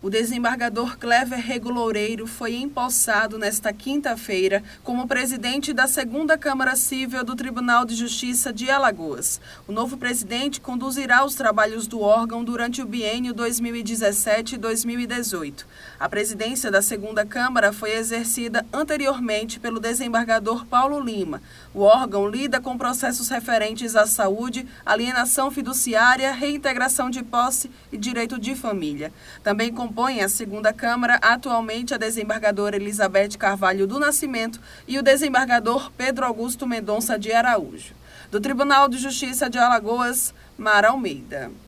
O desembargador Clever Rego Loureiro foi empossado nesta quinta-feira como presidente da 2ª Câmara Civil do Tribunal de Justiça de Alagoas. O novo presidente conduzirá os trabalhos do órgão durante o biênio 2017-2018. A presidência da 2ª Câmara foi exercida anteriormente pelo desembargador Paulo Lima. O órgão lida com processos referentes à saúde, alienação fiduciária, reintegração de posse e direito de família. Também compõe a 2ª Câmara atualmente a desembargadora Elizabeth Carvalho do Nascimento e o desembargador Pedro Augusto Mendonça de Araújo. Do Tribunal de Justiça de Alagoas, Mara Almeida.